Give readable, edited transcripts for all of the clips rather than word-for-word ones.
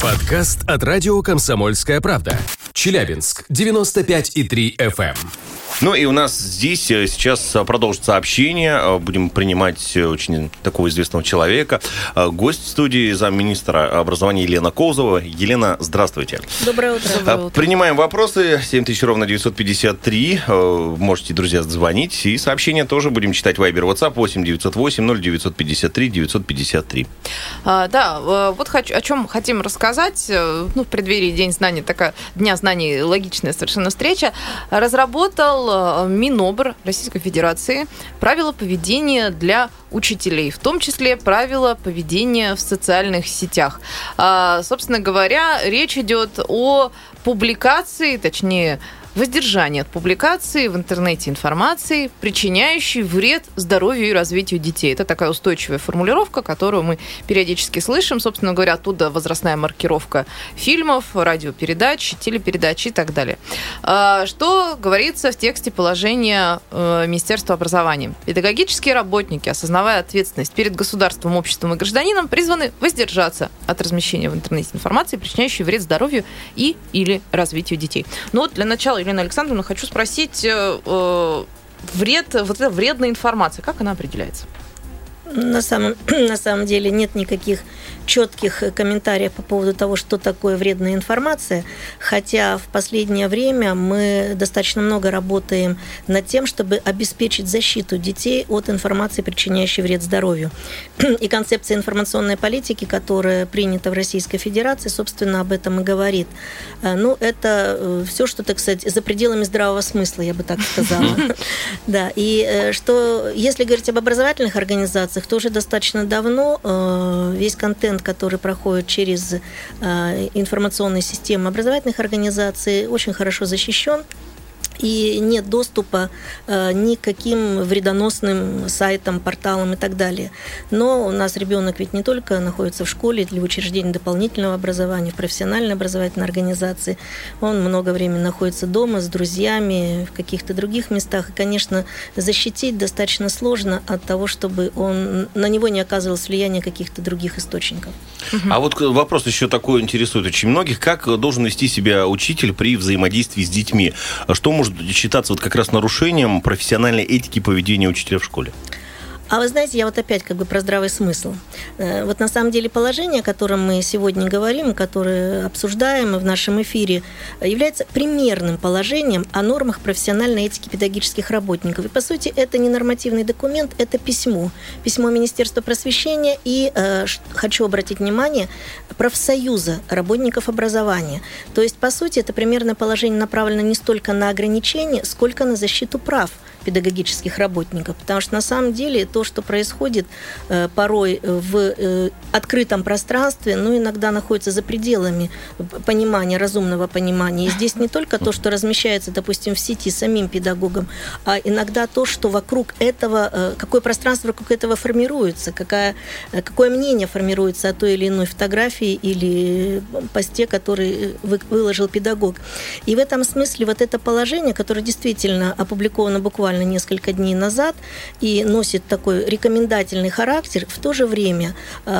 Подкаст от радио «Комсомольская правда». Челябинск, 95,3 FM. Ну и у нас здесь сейчас продолжится общение. Будем принимать очень такого известного человека. Гость в студии замминистра образования Елена Коузова. Елена, здравствуйте. Доброе утро. Принимаем вопросы. 7000 ровно 953. Можете, друзья, звонить. И сообщения тоже будем читать. Вайбер, WhatsApp 8-908-0953-953. Да, вот о чем хотим рассказать. В преддверии Дня знаний, логичная совершенно встреча. Разработал Минобр Российской Федерации правила поведения для учителей, в том числе правила поведения в социальных сетях. Собственно говоря, речь идет о публикации, точнее, воздержание от публикации в интернете информации, причиняющей вред здоровью и развитию детей. Это такая устойчивая формулировка, которую мы периодически слышим. Собственно говоря, оттуда возрастная маркировка фильмов, радиопередач, телепередач и так далее. Что говорится в тексте положения Министерства образования? Педагогические работники, осознавая ответственность перед государством, обществом и гражданином, призваны воздержаться от размещения в интернете информации, причиняющей вред здоровью и или развитию детей. Но вот для начала, Елена Александровна, хочу спросить, вредная информация, как она определяется? На самом деле нет никаких четких комментариев по поводу того, что такое вредная информация, хотя в последнее время мы достаточно много работаем над тем, чтобы обеспечить защиту детей от информации, причиняющей вред здоровью. И концепция информационной политики, которая принята в Российской Федерации, собственно, об этом и говорит. Это все, что, так сказать, за пределами здравого смысла, я бы так сказала. Да, и что, если говорить об образовательных организациях, то уже достаточно давно весь контент, который проходит через информационные системы образовательных организаций, очень хорошо защищен. И нет доступа ни к каким вредоносным сайтам, порталам и так далее. Но у нас ребенок ведь не только находится в школе или в учреждении дополнительного образования, в профессиональной образовательной организации. Он много времени находится дома с друзьями, в каких-то других местах. И, конечно, защитить достаточно сложно от того, чтобы на него не оказывалось влияние каких-то других источников. А вот вопрос еще такой интересует очень многих. Как должен вести себя учитель при взаимодействии с детьми? Что может считаться как раз нарушением профессиональной этики поведения учителя в школе? А вы знаете, я опять про здравый смысл. На самом деле положение, о котором мы сегодня говорим, которое обсуждаем в нашем эфире, является примерным положением о нормах профессиональной этики педагогических работников. И, по сути, это не нормативный документ, это письмо Министерства просвещения и, хочу обратить внимание, профсоюза работников образования. То есть, по сути, это примерное положение направлено не столько на ограничение, сколько на защиту прав педагогических работников, потому что на самом деле то, что происходит порой в открытом пространстве, иногда находится за пределами понимания, разумного понимания. И здесь не только то, что размещается, допустим, в сети самим педагогом, а иногда то, что вокруг этого, какое пространство вокруг этого формируется, какое мнение формируется о той или иной фотографии или посте, который выложил педагог. И в этом смысле это положение, которое действительно опубликовано буквально несколько дней назад и носит такой рекомендательный характер, в то же время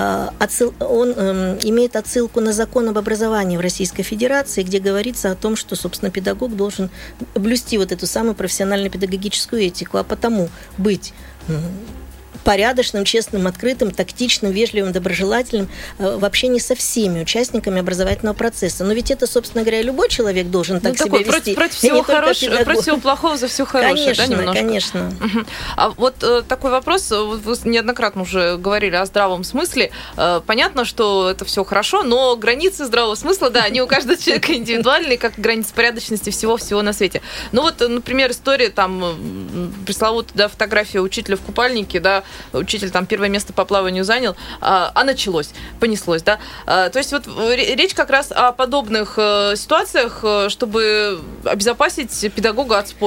он имеет отсылку на закон об образовании в Российской Федерации, где говорится о том, что, собственно, педагог должен блюсти эту самую профессионально-педагогическую этику, а потому быть порядочным, честным, открытым, тактичным, вежливым, доброжелательным в общении со всеми участниками образовательного процесса. Но ведь это, собственно говоря, любой человек должен так себя вести. Против всего плохого за все хорошее, конечно, конечно. А вот такой вопрос. Вы неоднократно уже говорили о здравом смысле. Понятно, что это все хорошо, но границы здравого смысла, да, они у каждого человека индивидуальные, как границы порядочности всего на свете. Например, история, пресловутая, фотография учителя в купальнике, учитель первое место по плаванию занял, а началось, понеслось, да. То есть речь как раз о подобных ситуациях, чтобы обезопасить педагога от споров.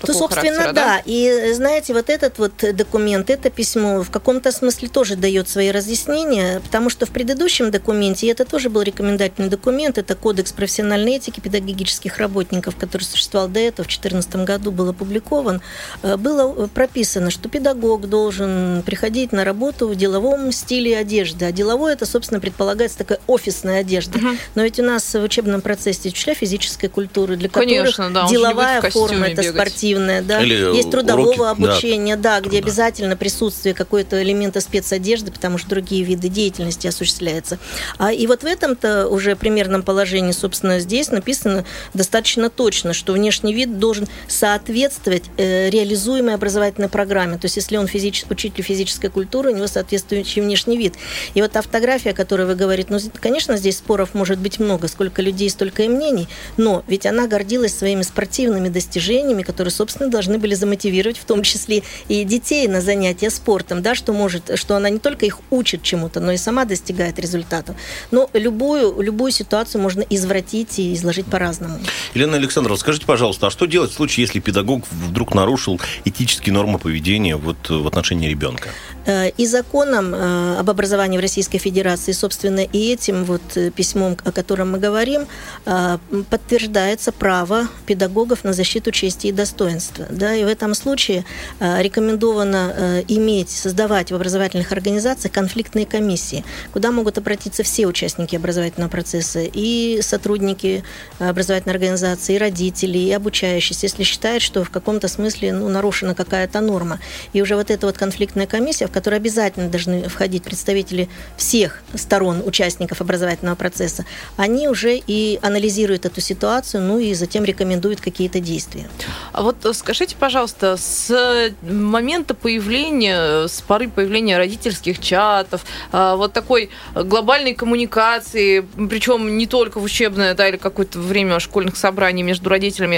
такого собственно, характера, да. И, знаете, вот этот вот документ, это письмо в каком-то смысле тоже дает свои разъяснения, потому что в предыдущем документе, и это тоже был рекомендательный документ, это Кодекс профессиональной этики педагогических работников, который существовал до этого, в 2014 году был опубликован, было прописано, что педагог должен приходить на работу в деловом стиле одежды. А деловой это, собственно, предполагается такая офисная одежда. Но ведь у нас в учебном процессе учителя физической культуры, для которых деловая форма это спортивная, да. Есть трудового обучения, да, где обязательно присутствие какой-то элемента спецодежды, потому что другие виды деятельности осуществляются. И вот в этом-то уже примерном положении, собственно, здесь написано достаточно точно, что внешний вид должен соответствовать реализуемой образовательной программе. То есть, если он учитель физической культуры, у него соответствующий внешний вид. И вот та фотография, о которой вы говорите, ну, конечно, здесь споров может быть много, сколько людей, столько и мнений, но ведь она гордилась своими спортивными достижениями, которые, собственно, должны были замотивировать в том числе и детей на занятия спортом, да, что она не только их учит чему-то, но и сама достигает результатов. Но любую ситуацию можно извратить и изложить по-разному. Елена Александровна, скажите, пожалуйста, а что делать в случае, если педагог вдруг нарушил этические нормы поведения в отношении ребенка? И законом об образовании в Российской Федерации, собственно, и этим вот письмом, о котором мы говорим, подтверждается право педагогов на защиту чести и достоинства. Да, и в этом случае рекомендовано создавать в образовательных организациях конфликтные комиссии, куда могут обратиться все участники образовательного процесса, и сотрудники образовательной организации, и родители, и обучающиеся, если считают, что в каком-то смысле нарушена какая-то норма. И уже вот эта вот конфликтная комиссия, в которой обязательно должны входить представители всех сторон участников образовательного процесса, они уже и анализируют эту ситуацию, ну и затем рекомендуют какие-то действия. А вот скажите, пожалуйста, с момента появления, с поры появления родительских чатов, вот такой глобальной коммуникации, причем не только в учебное, да, или какое-то время школьных собраний между родителями,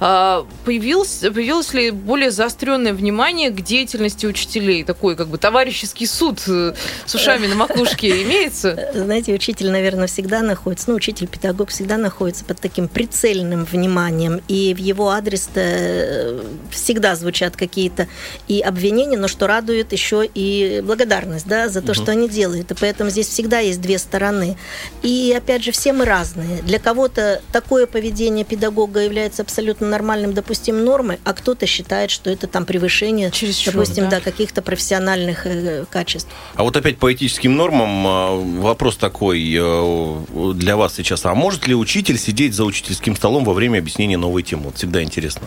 появилось ли более заостренное внимание к деятельности учителей? Такой как бы товарищеский суд с ушами на макушке имеется? Знаете, учитель, наверное, всегда находится, учитель-педагог всегда находится под таким прицельным вниманием, и в его адрес всегда звучат какие-то и обвинения, но что радует, еще и благодарность, да, за то, что они делают. И поэтому здесь всегда есть две стороны. И, опять же, все мы разные. Для кого-то такое поведение педагога является абсолютно нормальным, допустимой нормой, а кто-то считает, что это там превышение, допустим, каких-то профессиональных качеств. А вот опять по этическим нормам вопрос такой для вас сейчас. А может ли учитель сидеть за учительским столом во время объяснения новой темы? Вот всегда интересно.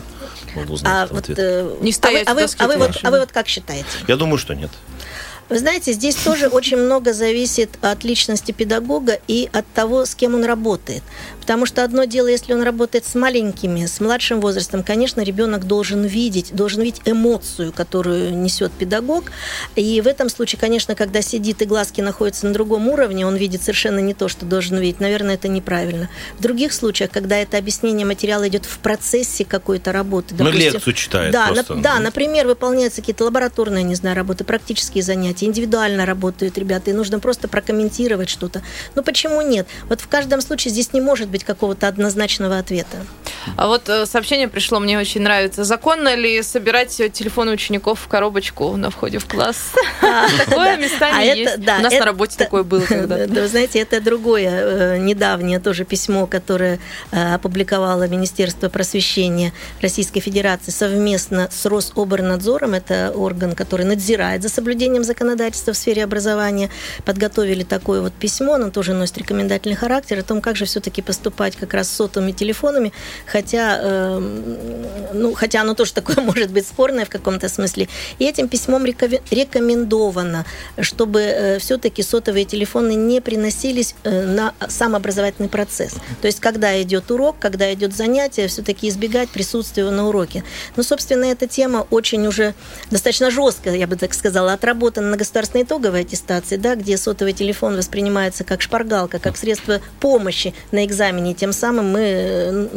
Не стоять в доске. А вы вот как считаете? Я думаю, что нет. Вы знаете, здесь тоже очень много зависит от личности педагога и от того, с кем он работает. Потому что одно дело, если он работает с маленькими, с младшим возрастом, конечно, ребенок должен видеть эмоцию, которую несет педагог. И в этом случае, конечно, когда сидит и глазки находятся на другом уровне, он видит совершенно не то, что должен видеть. Наверное, это неправильно. В других случаях, когда это объяснение материала идет в процессе какой-то работы. Допустим, лекцию читает просто. Да, например, выполняются какие-то лабораторные, работы, практические занятия, индивидуально работают ребята, и нужно просто прокомментировать что-то. Но почему нет? Вот в каждом случае здесь не может быть какого-то однозначного ответа. А вот сообщение пришло, мне очень нравится. Законно ли собирать телефоны учеников в коробочку на входе в класс? Такое местами есть. У нас на работе такое было когда-то. Вы знаете, это другое недавнее тоже письмо, которое опубликовало Министерство просвещения Российской Федерации совместно с Рособорнадзором, это орган, который надзирает за соблюдением законодательства в сфере образования, подготовили такое вот письмо, оно тоже носит рекомендательный характер, о том, как же все-таки поступать как раз с сотовыми телефонами, хотя оно тоже такое может быть спорное в каком-то смысле. И этим письмом рекомендовано, чтобы все-таки сотовые телефоны не приносились на сам образовательный процесс. То есть, когда идет урок, когда идет занятие, все-таки избегать присутствия на уроке. Но, собственно, эта тема очень уже достаточно жестко, я бы так сказала, отработана на государственной итоговой аттестации, да, где сотовый телефон воспринимается как шпаргалка, как средство помощи на экзамене. Тем самым мы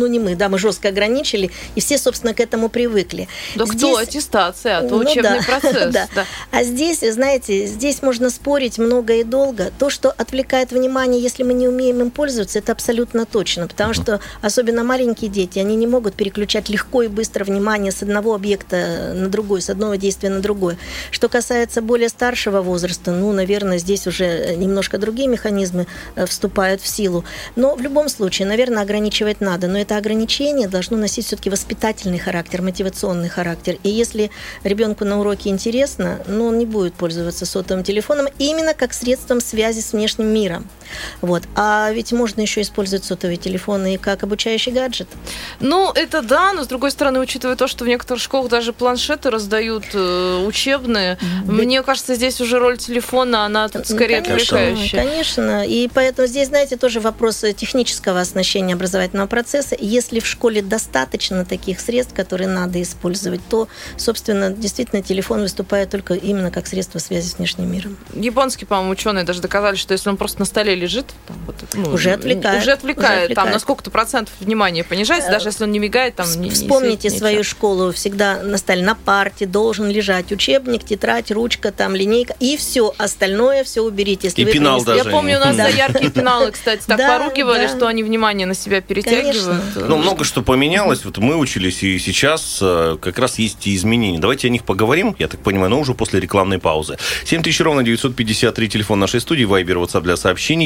не мы, да, мы жестко ограничили, и все, собственно, к этому привыкли. Да здесь... кто аттестация, а то учебный процесс. Да. Да. А здесь, знаете, здесь можно спорить много и долго. То, что отвлекает внимание, если мы не умеем им пользоваться, это абсолютно точно, потому что особенно маленькие дети, они не могут переключать легко и быстро внимание с одного объекта на другой, с одного действия на другое. Что касается более старшего возраста, наверное, здесь уже немножко другие механизмы вступают в силу. Но в любом случае, наверное, ограничивать надо. Но это ограничение должно носить все-таки воспитательный характер, мотивационный характер. И если ребенку на уроке интересно, он не будет пользоваться сотовым телефоном именно как средством связи с внешним миром. Вот. А ведь можно еще использовать сотовые телефоны и как обучающий гаджет. Это да, но с другой стороны, учитывая то, что в некоторых школах даже планшеты раздают учебные, мне кажется, здесь уже роль телефона, она тут скорее отвлекающая. Конечно. И поэтому здесь, знаете, тоже вопрос технического оснащения образовательного процесса. Если в школе достаточно таких средств, которые надо использовать, то, собственно, действительно телефон выступает только именно как средство связи с внешним миром. Японские, по-моему, ученые даже доказали, что если он просто на столе лежит, уже отвлекает. Там на сколько-то процентов внимания понижается, даже если он не мигает, там Вспомните свою школу, всегда на столе, на парте должен лежать учебник, тетрадь, ручка, там линейка, и все остальное все уберите. Если и пенал даже. Я помню, у нас за яркие пеналы, кстати, так поругивали, что они внимание на себя перетягивают. Много что поменялось. Вот мы учились, и сейчас как раз есть и изменения. Давайте о них поговорим, я так понимаю, но уже после рекламной паузы. 7000-953, телефон нашей студии, Вайбер, WhatsApp для сообщений,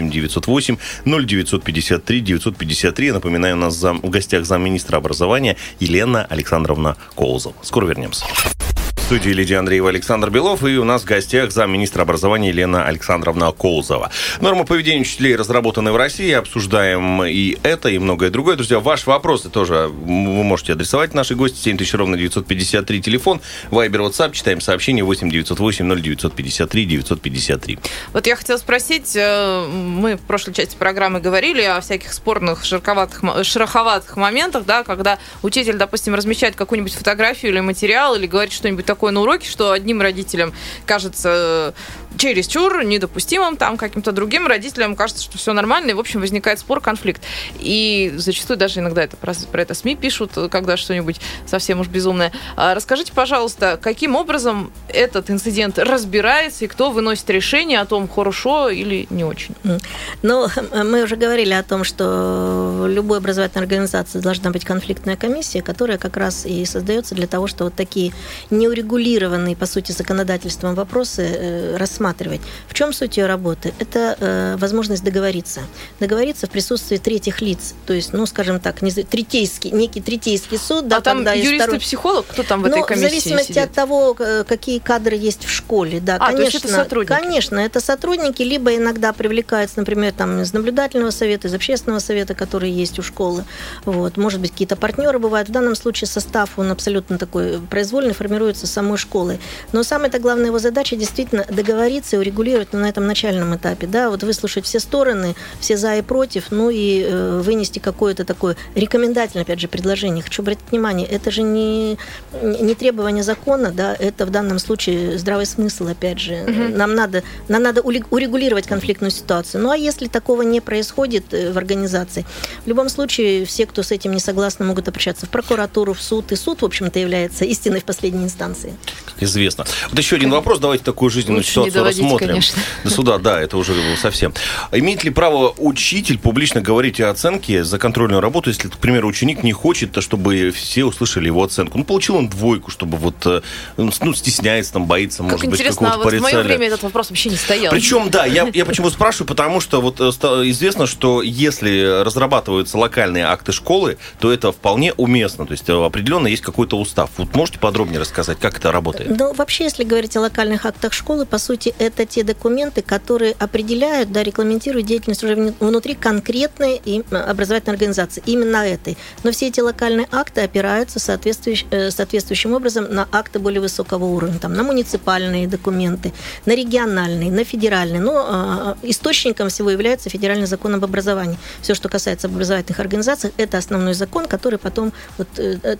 8-908-0953-953. Напоминаю, у нас в гостях замминистра образования Елена Александровна Коузова. Скоро вернемся. В студии Лидия Андреева, Александр Белов, и у нас в гостях замминистра образования Елена Александровна Коузова. Нормы поведения учителей разработаны в России, обсуждаем и это, и многое другое. Друзья, ваши вопросы тоже вы можете адресовать наши гости. 7000-953, телефон, Вайбер, WhatsApp, читаем сообщение 8-908-0953-953. Вот я хотела спросить, мы в прошлой части программы говорили о всяких спорных, шероховатых моментах, да, когда учитель, допустим, размещает какую-нибудь фотографию или материал, или говорит что-нибудь такое на уроке, что одним родителям кажется чересчур недопустимым, там каким-то другим родителям кажется, что все нормально, и, в общем, возникает спор, конфликт. И зачастую даже иногда это про это СМИ пишут, когда что-нибудь совсем уж безумное. Расскажите, пожалуйста, каким образом этот инцидент разбирается, и кто выносит решение о том, хорошо или не очень? Мы уже говорили о том, что в любой образовательной организации должна быть конфликтная комиссия, которая как раз и создается для того, чтобы вот такие неурегулированные, по сути, законодательством вопросы рассматривать. В чем суть ее работы? Это возможность договориться. Договориться в присутствии третьих лиц. То есть, скажем так, некий третейский суд. А там юрист и психолог? Кто там в этой комиссии в зависимости сидит? От того, какие кадры есть в школе. Да, конечно, то есть это сотрудники? Конечно, это сотрудники, либо иногда привлекаются, например, там, из наблюдательного совета, из общественного совета, который есть у школы. Вот. Может быть, какие-то партнеры бывают. В данном случае состав, он абсолютно такой произвольный, формируется самой школой. Но самая-то главная его задача действительно договориться и урегулировать на этом начальном этапе. Да, вот выслушать все стороны, все за и против, и вынести какое-то такое рекомендательное, опять же, предложение. Хочу обратить внимание, это же не требование закона, да, это в данном случае здравый смысл, опять же. Нам надо урегулировать конфликтную ситуацию. А если такого не происходит в организации, в любом случае все, кто с этим не согласны, могут обращаться в прокуратуру, в суд. И суд, в общем-то, является истиной в последней инстанции. Как известно. Вот еще один вопрос. Давайте такую жизненную ситуацию рассмотрим. Конечно. До суда, да, это уже совсем. Имеет ли право учитель публично говорить о оценке за контрольную работу, если, к примеру, ученик не хочет, чтобы все услышали его оценку? Получил он двойку, чтобы стесняется, боится, как может быть, какого-то порицания. В мое время этот вопрос вообще не стоял. Причем, да, я почему спрашиваю, потому что известно, что если разрабатываются локальные акты школы, то это вполне уместно, то есть определенно есть какой-то устав. Можете подробнее рассказать, как это работает? Вообще, если говорить о локальных актах школы, по сути, это те документы, которые определяют, регламентируют деятельность уже внутри конкретной образовательной организации, именно этой. Но все эти локальные акты опираются соответствующим образом на акты более высокого уровня, на муниципальные документы, на региональные, на федеральные. Но источником всего является федеральный закон об образовании. Все, что касается образовательных организаций, это основной закон, который потом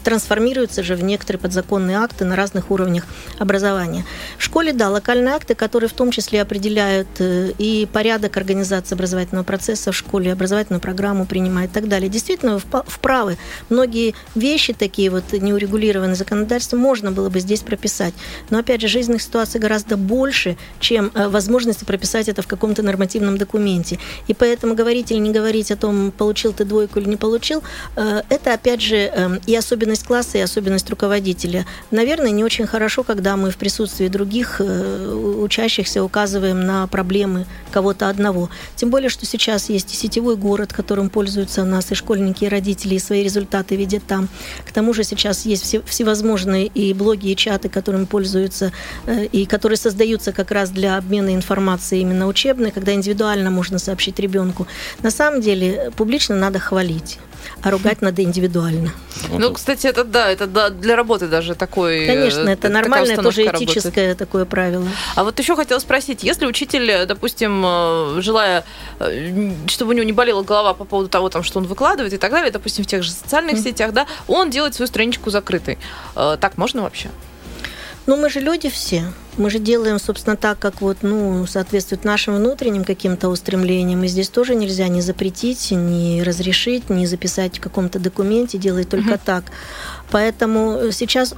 трансформируется же в некоторые подзаконные акты на разных уровнях образования. В школе, локальные акты, которые в том числе определяют и порядок организации образовательного процесса в школе, образовательную программу принимают и так далее. Действительно, вправы. Многие вещи такие вот неурегулированные законодательством можно было бы здесь прописать. Но, опять же, жизненных ситуаций гораздо больше, чем возможности прописать это в каком-то нормативном документе. И поэтому говорить или не говорить о том, получил ты двойку или не получил, это, опять же, и особенность класса, и особенность руководителя. Наверное, не очень хорошо, когда мы в присутствии других учащихся указываем на проблемы кого-то одного. Тем более, что сейчас есть и сетевой город, которым пользуются у нас и школьники, и родители, и свои результаты видят там. К тому же сейчас есть всевозможные и блоги, и чаты, которыми пользуются, и которые создаются как раз для обмена информацией именно учебной, когда индивидуально можно сообщить ребенку. На самом деле, публично надо хвалить, а ругать надо индивидуально. Ну, кстати, это для работы даже такой. Конечно, это нормальное, тоже этическое такое правило. А вот еще хотела спросить, если учитель, допустим, желая, чтобы у него не болела голова по поводу того, что он выкладывает и так далее, допустим, в тех же социальных сетях, да, он делает свою страничку закрытой. Так можно вообще? Ну, мы же люди все. Мы же делаем, собственно, так, как соответствует нашим внутренним каким-то устремлениям. И здесь тоже нельзя ни запретить, ни разрешить, ни записать в каком-то документе, делать только так. Поэтому сейчас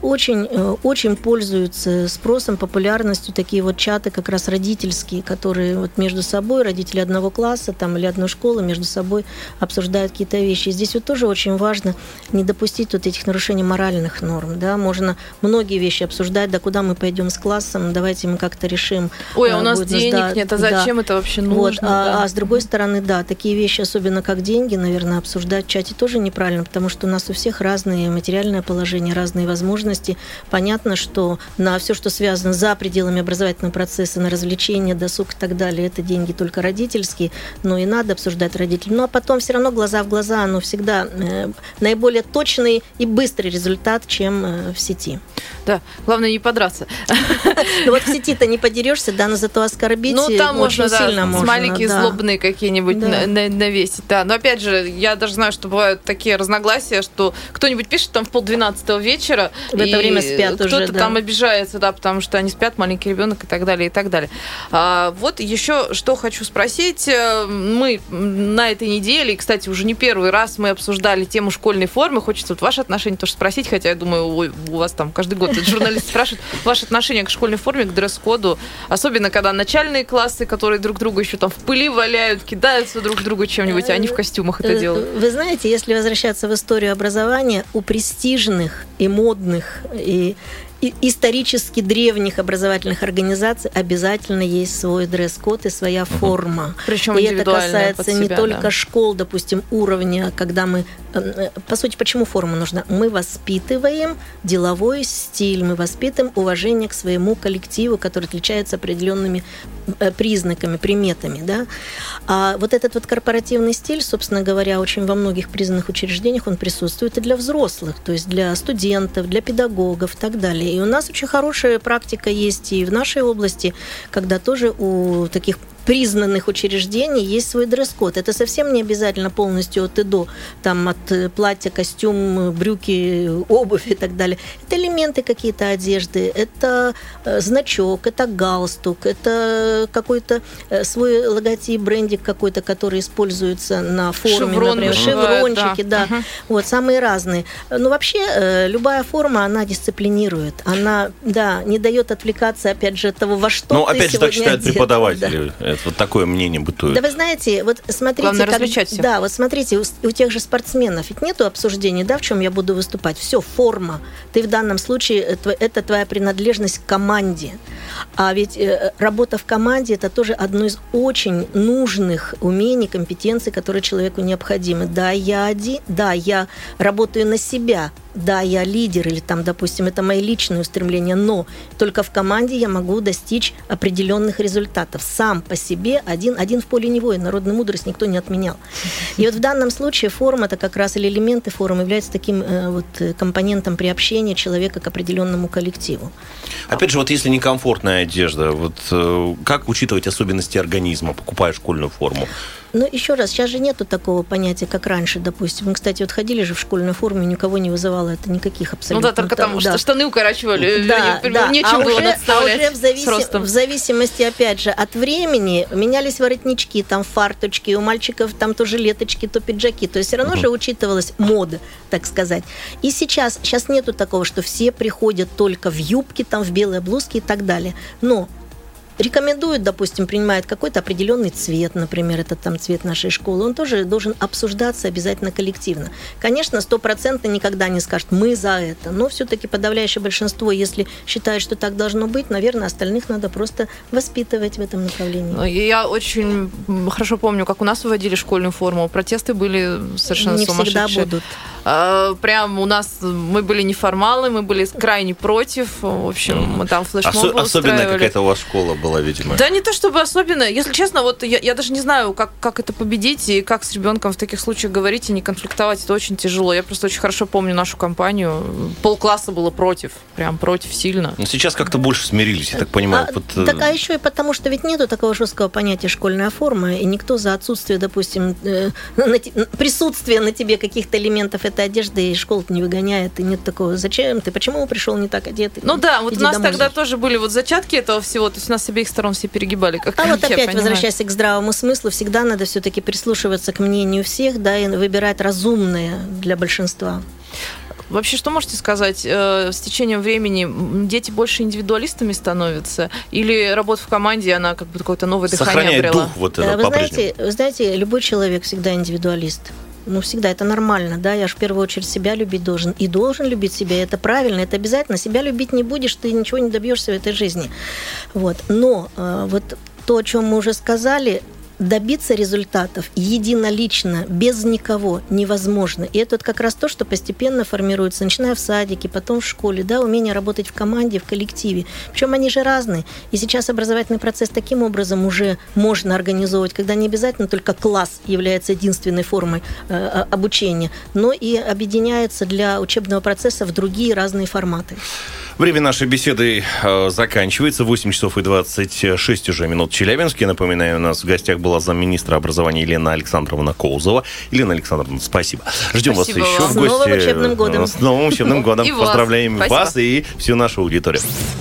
очень пользуются спросом, популярностью такие вот чаты как раз родительские, которые вот между собой, родители одного класса там, или одной школы между собой обсуждают какие-то вещи. И здесь вот тоже очень важно не допустить вот этих нарушений моральных норм. Да? Можно многие вещи обсуждать, да куда мы пойдем с классом, давайте мы как-то решим. Ой, а у нас денег нет, а зачем это вообще нужно? Вот. А с другой стороны, да, такие вещи, особенно как деньги, наверное, обсуждать в чате тоже неправильно, потому что у нас у всех разные материальные положения, разные возможности. Понятно, что на все, что связано за пределами образовательного процесса, на развлечения, досуг и так далее, это деньги только родительские, но и надо обсуждать родителей. Ну, а потом все равно глаза в глаза, оно всегда наиболее точный и быстрый результат, чем в сети. Да, главное не подраться. Вот в сети-то не подерешься, да, но зато оскорбить там очень сильно можно. Смайлики злобные какие-нибудь навесить. Да, но опять же, я даже знаю, что бывают такие разногласия, что кто-нибудь пишет там в 11:30 вечера, в это время спят уже, кто-то там обижается, да, потому что они спят, маленький ребенок и так далее, и так далее. Вот еще что хочу спросить. Мы на этой неделе, и, кстати, уже не первый раз мы обсуждали тему школьной формы. Хочется вот ваше отношение тоже спросить, хотя я думаю, у вас там каждый год журналисты спрашивают ваше отношение к школьной форме, к дресс-коду, особенно когда начальные классы, которые друг друга еще там в пыли валяют, кидаются друг к другу чем-нибудь, а они в костюмах это делают. Вы знаете, если возвращаться в историю образования, у престижных и модных и исторически древних образовательных организаций обязательно есть свой дресс-код и своя форма. Причем и это касается не только школ, допустим, уровня, когда мы... По сути, почему форма нужна? Мы воспитываем деловой стиль, мы воспитываем уважение к своему коллективу, который отличается определенными признаками, приметами. Да? А вот этот вот корпоративный стиль, собственно говоря, очень во многих признанных учреждениях он присутствует и для взрослых, то есть для студентов, для педагогов и так далее. И у нас очень хорошая практика есть и в нашей области, когда тоже у таких признанных учреждений есть свой дресс-код. Это совсем не обязательно полностью от и до, там от платья, костюм, брюки, обувь и так далее. Это элементы какие-то одежды, это значок, это галстук, это какой-то свой логотип, брендик какой-то, который используется на форме, шеврон, например, шеврончики, да. Вот, самые разные. Но вообще любая форма, она дисциплинирует, она, да, не дает отвлекаться, опять же, от того, во что ну, ты опять же, так считают одет. преподаватели. Да. Вот такое мнение бытует. Да вы знаете, вот смотрите, главное различать всех. Да, вот смотрите, у тех же спортсменов ведь нету обсуждений, да, в чем я буду выступать. Все, форма. Ты в данном случае, это твоя принадлежность к команде. А ведь работа в команде – это тоже одно из очень нужных умений, компетенций, которые человеку необходимы. Да, я работаю на себя. Да, я лидер, или там, допустим, это мои личные устремления, но только в команде я могу достичь определенных результатов. Сам по себе один в поле не воин, народную мудрость никто не отменял. И вот в данном случае форма, это как раз, или элементы формы являются таким вот компонентом приобщения человека к определенному коллективу. Опять же, вот если некомфортная одежда, вот как учитывать особенности организма, покупая школьную форму? Но еще раз, сейчас же нету такого понятия, как раньше, допустим. Мы, кстати, вот ходили же в школьную форму, и никого не вызывало это никаких абсолютно. Ну да, только там что штаны укорачивали, да. нечем было надставлять уже в зависимости, опять же, от времени менялись воротнички, там фарточки, у мальчиков там то жилеточки, то пиджаки. То есть все равно же учитывалась мода, так сказать. И сейчас нету такого, что все приходят только в юбке, там, в белые блузки и так далее. Но рекомендуют, допустим, принимают какой-то определенный цвет, например, это там цвет нашей школы, он тоже должен обсуждаться обязательно коллективно. Конечно, 100% никогда не скажет «мы за это», но все-таки подавляющее большинство, если считает, что так должно быть, наверное, остальных надо просто воспитывать в этом направлении. Я очень хорошо помню, как у нас выводили школьную форму, протесты были совершенно сумасшедшие. Не всегда будут. Прям у нас мы были неформалы, мы были крайне против, в общем, мы там флешмобы устраивали. Особенная какая-то у вас школа была, видимо. Да не то чтобы особенно. Если честно, вот я даже не знаю, как это победить и как с ребенком в таких случаях говорить и не конфликтовать. Это очень тяжело. Я просто очень хорошо помню нашу компанию. Полкласса было против. Прям против сильно. Но сейчас как-то больше смирились, я так понимаю. Так, а еще и потому, что ведь нету такого жесткого понятия школьная форма, и никто за отсутствие, допустим, присутствия на тебе каких-то элементов этой одежды из школы не выгоняет, и нет такого, зачем ты, почему пришел не так одетый? Ну да, вот у нас тогда тоже были вот зачатки этого всего, то есть у нас с обеих сторон все перегибали. Вот опять, возвращаясь к здравому смыслу, всегда надо все-таки прислушиваться к мнению всех, да, и выбирать разумное для большинства. Вообще, что можете сказать? С течением времени дети больше индивидуалистами становятся? Или работа в команде, она как бы какое-то новое дыхание обрела? Дух вот это по-прежнему. Вы знаете, любой человек всегда индивидуалист. Ну, всегда это нормально, да, я же в первую очередь себя любить должен, и должен любить себя, это правильно, это обязательно, себя любить не будешь, ты ничего не добьешься в этой жизни, вот, но вот то, о чем мы уже сказали, добиться результатов единолично, без никого невозможно. И это вот как раз то, что постепенно формируется, начиная в садике, потом в школе, да, умение работать в команде, в коллективе. Причем они же разные. И сейчас образовательный процесс таким образом уже можно организовывать, когда не обязательно только класс является единственной формой обучения, но и объединяется для учебного процесса в другие разные форматы. Время нашей беседы заканчивается. 8 часов и 26 уже минут в Челябинске. Напоминаю, у нас в гостях была замминистра образования Елена Александровна Коузова. Елена Александровна, спасибо. Ждем вас еще в гости. С новым учебным годом. С новым учебным годом. Поздравляем вас и всю нашу аудиторию.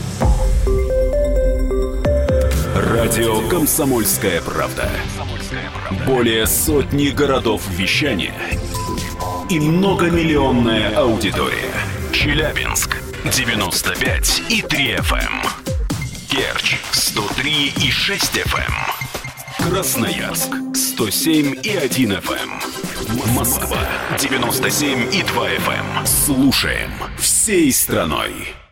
Радио «Комсомольская правда». Более сотни городов вещания и многомиллионная аудитория. Челябинск 95,3 FM. Керчь 103,6 FM. Красноярск 107,1 FM. Москва 97,2 FM. Слушаем всей страной.